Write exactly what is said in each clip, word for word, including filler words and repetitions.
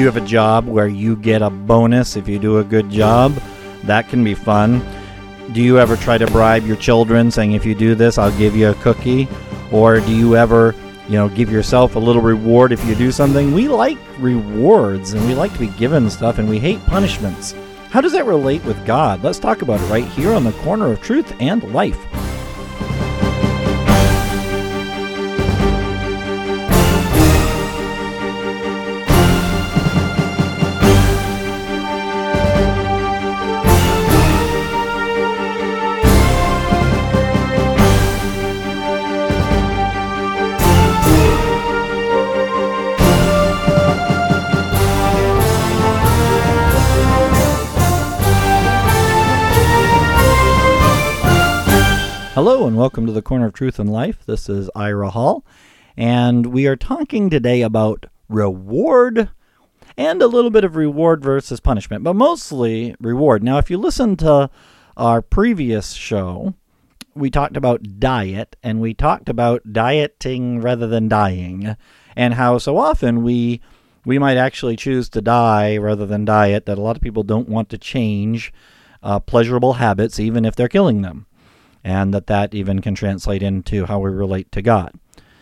you have a job where you get a bonus if you do a good job? That can be fun. Do you ever try to bribe your children saying, if you do this, I'll give you a cookie? Or do you ever, you know, give yourself a little reward if you do something? We like rewards, and we like to be given stuff, and we hate punishments. How does that relate with God? Let's talk about it right here on the Corner of Truth and Life. Hello and welcome to the Corner of Truth and Life. This is Ira Hall, and we are talking today about reward and a little bit of reward versus punishment, but mostly reward. Now, if you listen to our previous show, we talked about diet, and we talked about dieting rather than dying, and how so often we we might actually choose to die rather than diet, that a lot of people don't want to change uh, pleasurable habits even if they're killing them. And that that even can translate into how we relate to God.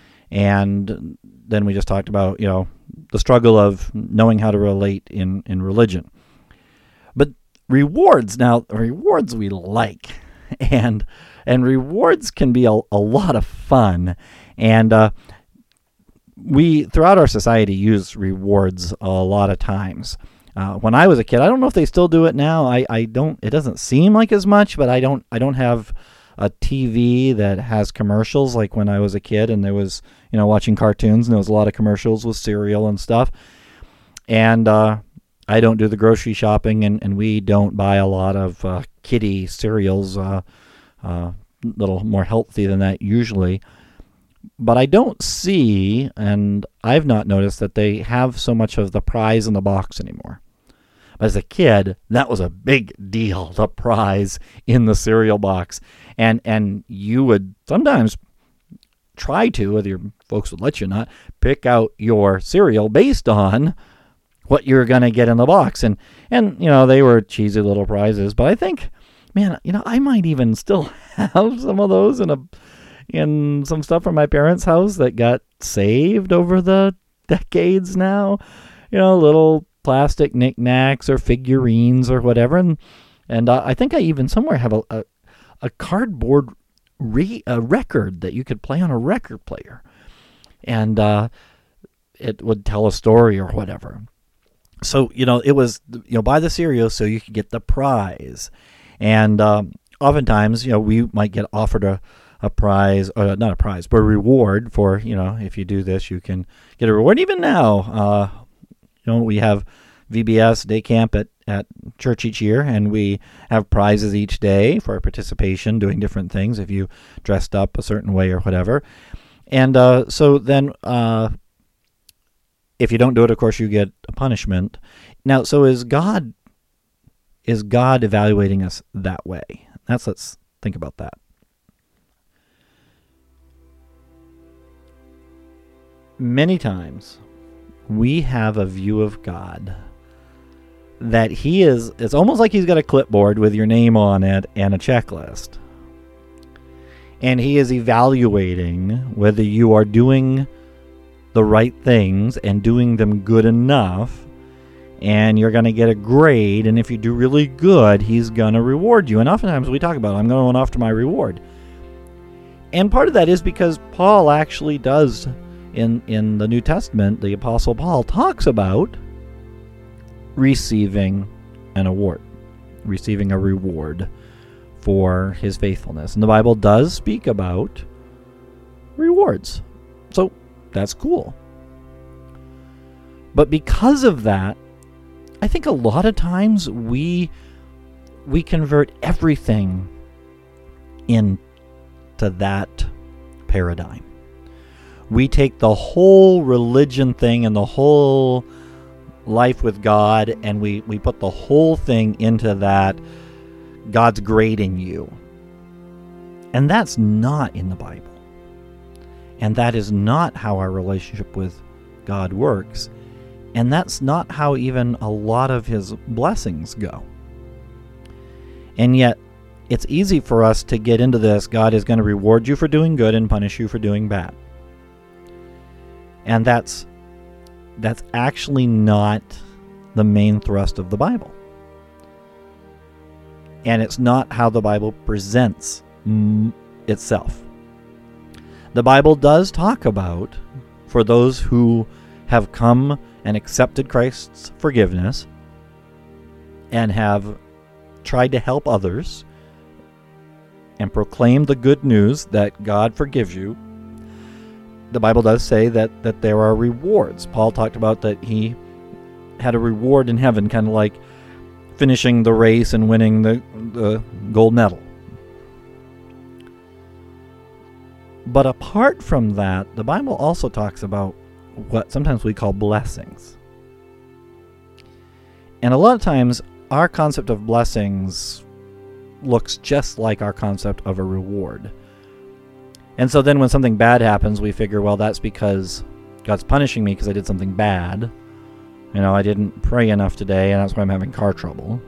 And then we just talked about, you know, the struggle of knowing how to relate in, in religion. But rewards, now, rewards we like. And and rewards can be a, a lot of fun. And uh, we, throughout our society, use rewards a lot of times. Uh, when I was a kid, I don't know if they still do it now. I, I don't, it doesn't seem like as much, but I don't, I don't have a T V that has commercials like when I was a kid and there was, you know, watching cartoons and there was a lot of commercials with cereal and stuff. And uh, I don't do the grocery shopping, and, and we don't buy a lot of uh, kiddie cereals, uh, uh, a little more healthy than that usually. But I don't see, and I've not noticed, that they have so much of the prize in the box anymore. As a kid, that was a big deal, the prize in the cereal box. And and you would sometimes try to, whether your folks would let you not, pick out your cereal based on what you're going to get in the box. And, and, you know, they were cheesy little prizes. But I think, man, you know, I might even still have some of those in, a, in some stuff from my parents' house that got saved over the decades now. You know, little plastic knickknacks or figurines or whatever, and and uh, I think I even somewhere have a a, a cardboard re, a record that you could play on a record player, and uh, it would tell a story or whatever. So you know, it was, you know, buy the cereal so you could get the prize, and um, oftentimes, you know, we might get offered a a prize, or not a prize, but a reward for, you know, if you do this, you can get a reward. Even now, uh, you know, we have V B S day camp at, at church each year, and we have prizes each day for participation, doing different things if you dressed up a certain way or whatever. And uh, so then uh, if you don't do it, of course, you get a punishment. Now, so is God, is God evaluating us that way? That's, let's think about that. Many times we have a view of God that he is, it's almost like he's got a clipboard with your name on it and a checklist. And he is evaluating whether you are doing the right things and doing them good enough, and you're going to get a grade, and if you do really good, he's going to reward you. And oftentimes we talk about, I'm going after my reward. And part of that is because Paul actually does, In, in the New Testament, the Apostle Paul talks about receiving an award, receiving a reward for his faithfulness. And the Bible does speak about rewards. So that's cool. But because of that, I think a lot of times we we convert everything into that paradigm. We take the whole religion thing and the whole life with God, and we, we put the whole thing into that God's grading you. And that's not in the Bible. And that is not how our relationship with God works. And that's not how even a lot of his blessings go. And yet, it's easy for us to get into this. God is going to reward you for doing good and punish you for doing bad. And that's that's actually not the main thrust of the Bible. And it's not how the Bible presents mm, itself. The Bible does talk about, for those who have come and accepted Christ's forgiveness and have tried to help others and proclaim the good news that God forgives you, the Bible does say that, that there are rewards. Paul talked about that he had a reward in heaven, kind of like finishing the race and winning the, the gold medal. But apart from that, the Bible also talks about what sometimes we call blessings. And a lot of times, our concept of blessings looks just like our concept of a reward. And so then when something bad happens, we figure, well, that's because God's punishing me because I did something bad. You know, I didn't pray enough today, and that's why I'm having car trouble.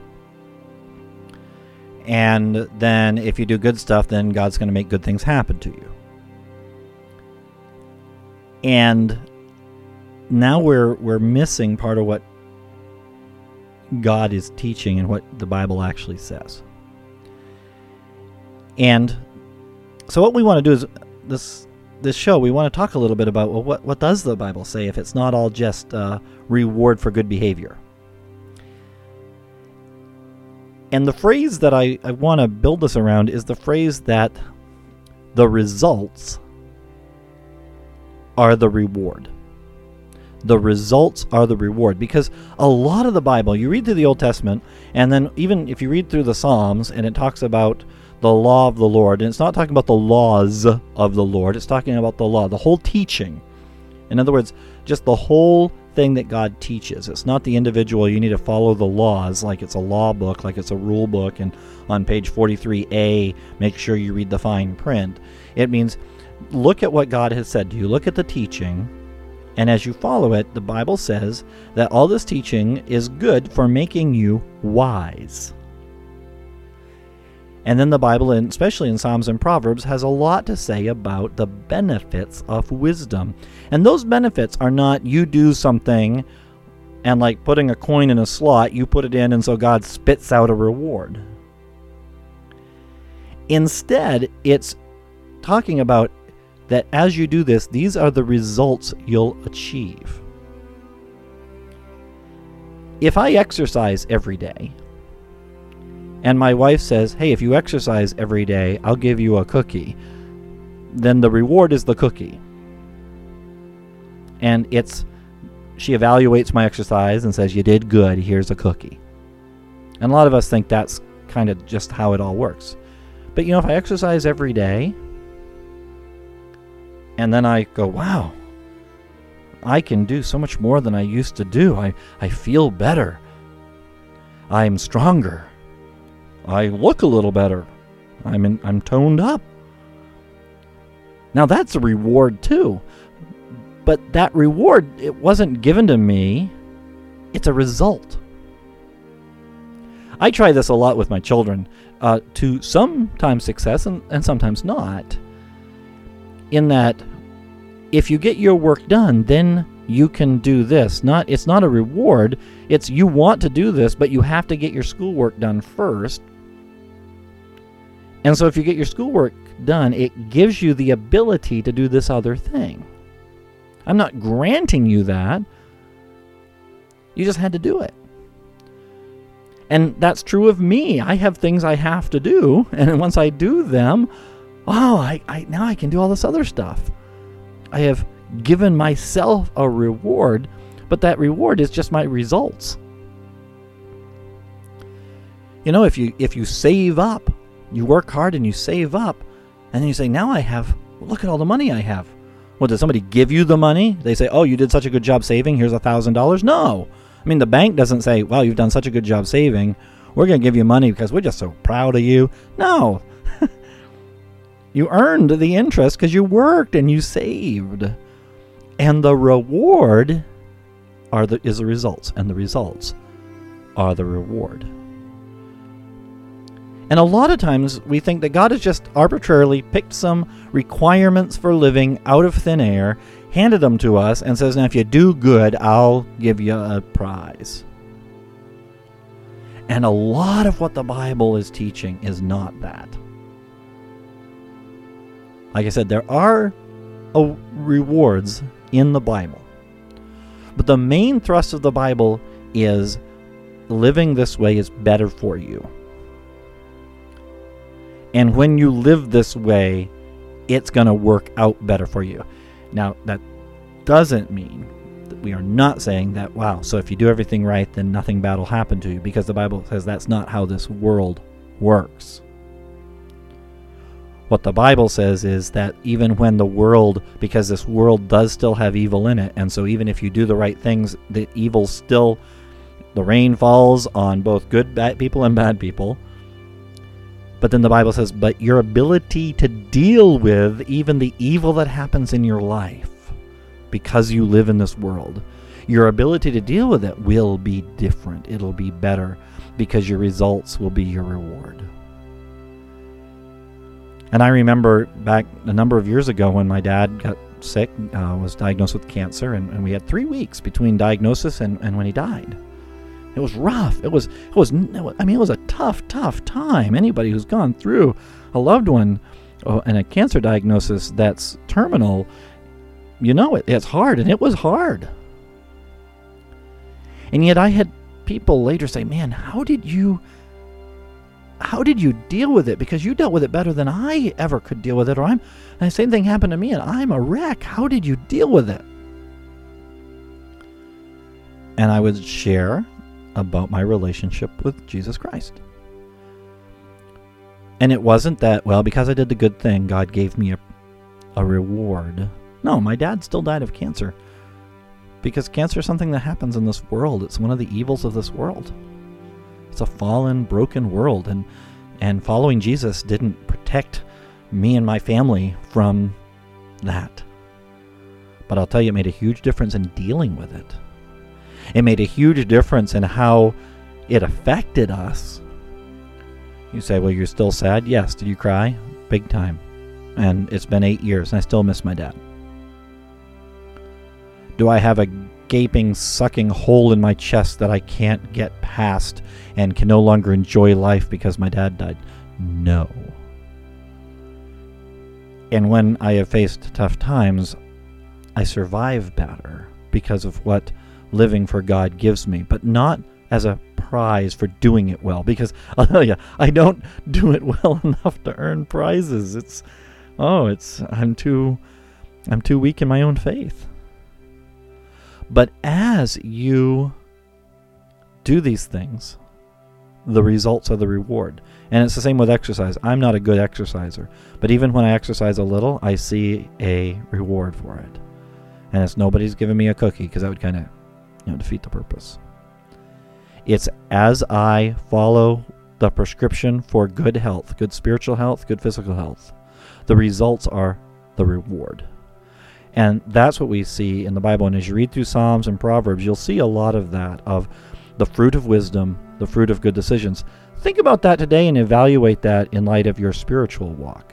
And then if you do good stuff, then God's going to make good things happen to you. And now we're we're missing part of what God is teaching and what the Bible actually says. And so what we want to do is this this show, we want to talk a little bit about, well, what, what does the Bible say if it's not all just uh, reward for good behavior? And the phrase that I, I want to build this around is the phrase that the results are the reward. The results are the reward. Because a lot of the Bible, you read through the Old Testament, and then even if you read through the Psalms, and it talks about the law of the Lord, and it's not talking about the laws of the Lord, it's talking about the law, the whole teaching. In other words, just the whole thing that God teaches. It's not the individual, you need to follow the laws like it's a law book, like it's a rule book, and on page forty-three A, make sure you read the fine print. It means, look at what God has said to you, look at the teaching, and as you follow it, the Bible says that all this teaching is good for making you wise. And then the Bible, and especially in Psalms and Proverbs, has a lot to say about the benefits of wisdom. And those benefits are not you do something and like putting a coin in a slot, you put it in and so God spits out a reward. Instead, it's talking about that as you do this, these are the results you'll achieve. If I exercise every day, and my wife says, hey, if you exercise every day, I'll give you a cookie, then the reward is the cookie. And it's, she evaluates my exercise and says, you did good, here's a cookie. And a lot of us think that's kind of just how it all works. But you know, if I exercise every day, and then I go, wow, I can do so much more than I used to do. I, I feel better. I'm stronger. I look a little better. I'm in, I'm toned up. Now that's a reward too. But that reward, it wasn't given to me. It's a result. I try this a lot with my children, uh, to sometimes success and, and sometimes not. In that, if you get your work done, then you can do this. Not, it's not a reward. It's you want to do this, but you have to get your schoolwork done first. And so if you get your schoolwork done, it gives you the ability to do this other thing. I'm not granting you that. You just had to do it. And that's true of me. I have things I have to do, and once I do them, oh, I, I now I can do all this other stuff. I have given myself a reward, but that reward is just my results. You know, if you if you save up, you work hard and you save up, and then you say, now I have, look at all the money I have. What, did somebody give you the money? They say, oh, you did such a good job saving, here's a thousand dollars? No. I mean, the bank doesn't say, well, you've done such a good job saving, we're going to give you money because we're just so proud of you. No. You earned the interest because you worked and you saved. And the reward are the is the results, and the results are the reward. And a lot of times we think that God has just arbitrarily picked some requirements for living out of thin air, handed them to us, and says, now if you do good, I'll give you a prize. And a lot of what the Bible is teaching is not that. Like I said, there are uh, rewards in the Bible. But the main thrust of the Bible is living this way is better for you. And when you live this way, it's going to work out better for you. Now, that doesn't mean that we are not saying that, wow, so if you do everything right, then nothing bad will happen to you, because the Bible says that's not how this world works. What the Bible says is that even when the world, because this world does still have evil in it, and so even if you do the right things, the evil still, the rain falls on both good bad people and bad people. But then the Bible says, but your ability to deal with even the evil that happens in your life, because you live in this world, your ability to deal with it will be different. It'll be better, because your results will be your reward. And I remember back a number of years ago when my dad got sick, uh, was diagnosed with cancer, and, and we had three weeks between diagnosis and, and when he died. It was rough. It was, it was, I mean, it was a tough, tough time. Anybody who's gone through a loved one uh, and a cancer diagnosis that's terminal, you know it. It's hard, and it was hard. And yet I had people later say, man, how did you, how did you deal with it? Because you dealt with it better than I ever could deal with it. Or I'm, and the same thing happened to me, and I'm a wreck. How did you deal with it? And I would share about my relationship with Jesus Christ. And it wasn't that, well, because I did the good thing, God gave me a, a reward. No, my dad still died of cancer. Because cancer is something that happens in this world. It's one of the evils of this world. It's a fallen, broken world. And, and following Jesus didn't protect me and my family from that. But I'll tell you, it made a huge difference in dealing with it. It made a huge difference in how it affected us. You say, well, you're still sad? Yes. Did you cry? Big time. And it's been eight years, and I still miss my dad. Do I have a gaping, sucking hole in my chest that I can't get past and can no longer enjoy life because my dad died? No. And when I have faced tough times, I survive better because of what living for God gives me, but not as a prize for doing it well, because I'll tell you, I don't do it well enough to earn prizes. It's, oh, it's, I'm too, I'm too weak in my own faith. But as you do these things, the results are the reward. And it's the same with exercise. I'm not a good exerciser, but even when I exercise a little, I see a reward for it. And it's nobody's giving me a cookie, because that would kind of, you know, defeat the purpose. It's as I follow the prescription for good health, good spiritual health, good physical health, the results are the reward. And that's what we see in the Bible. And as you read through Psalms and Proverbs, you'll see a lot of that, of the fruit of wisdom, the fruit of good decisions. Think about that today and evaluate that in light of your spiritual walk.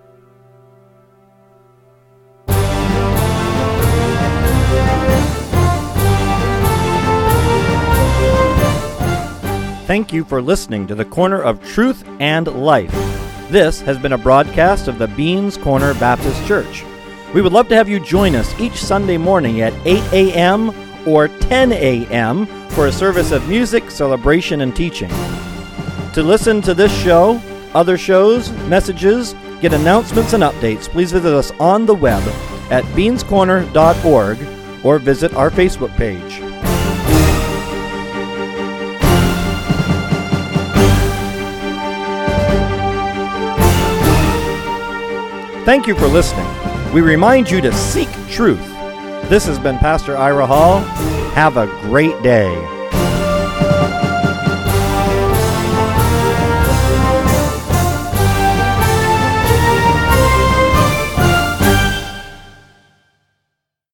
Thank you for listening to the Corner of Truth and Life. This has been a broadcast of the Beans Corner Baptist Church. We would love to have you join us each Sunday morning at eight a.m. or ten a.m. for a service of music, celebration, and teaching. To listen to this show, other shows, messages, get announcements and updates, please visit us on the web at beans corner dot org or visit our Facebook page. Thank you for listening. We remind you to seek truth. This has been Pastor Ira Hall. Have a great day.